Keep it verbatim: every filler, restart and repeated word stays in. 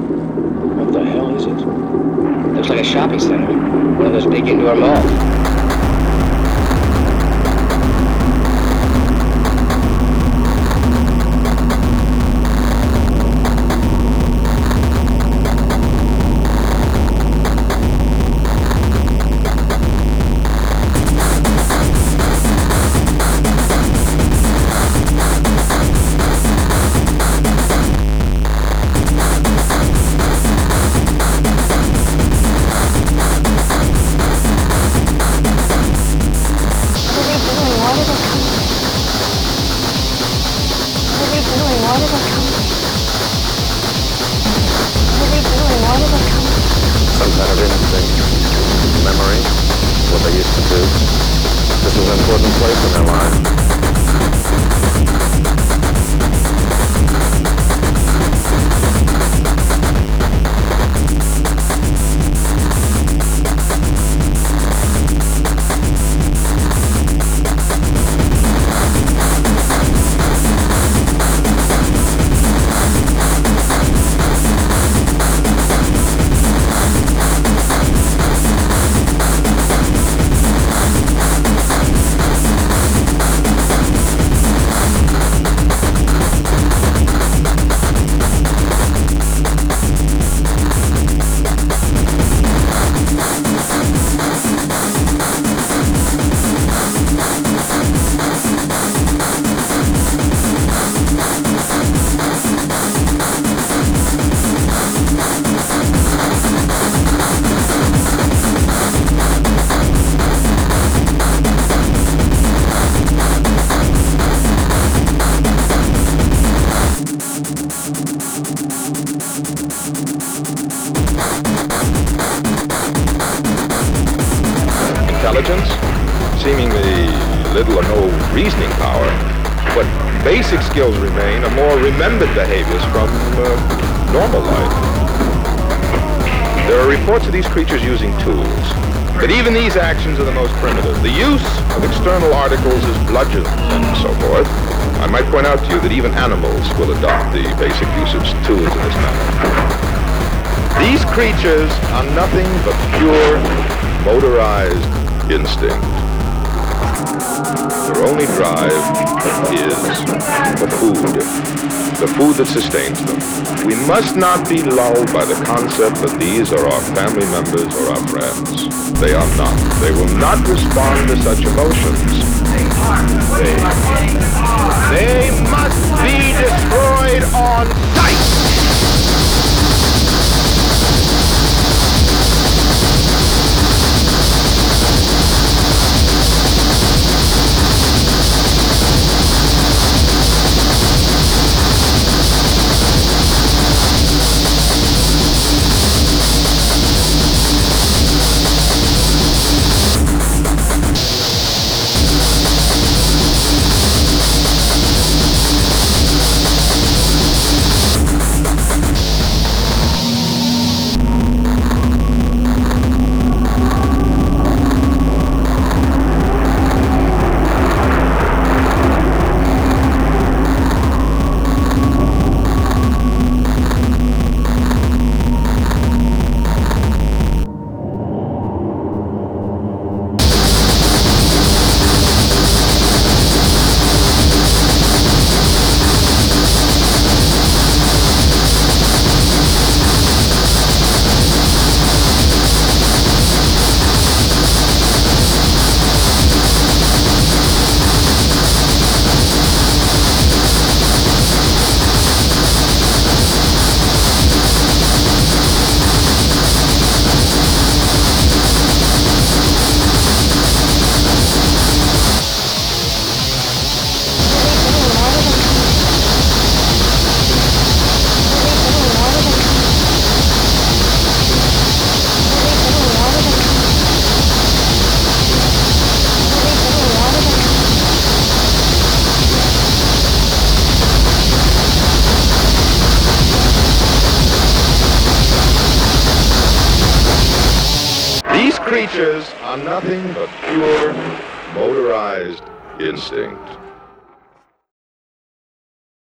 What the hell is it? Looks like a shopping center. One of those big indoor malls. Some kind of instinct, memory, what they used to do. This is an important place in their lives. Intelligence, seemingly little or no reasoning power, but basic skills remain are more remembered behaviors from uh, normal life. There are reports of these creatures using tools, but even these actions are the most primitive. The use of external articles is bludgeons and so forth. I might point out to you that even animals will adopt the basic use of tools in this manner. These creatures are nothing but pure, motorized instinct. Their only drive is for food, the food that sustains them. We must not be lulled by the concept that these are our family members or our friends. They are not. They will not respond to such emotions. They, they must be destroyed on sight! These creatures are nothing but pure, motorized instinct.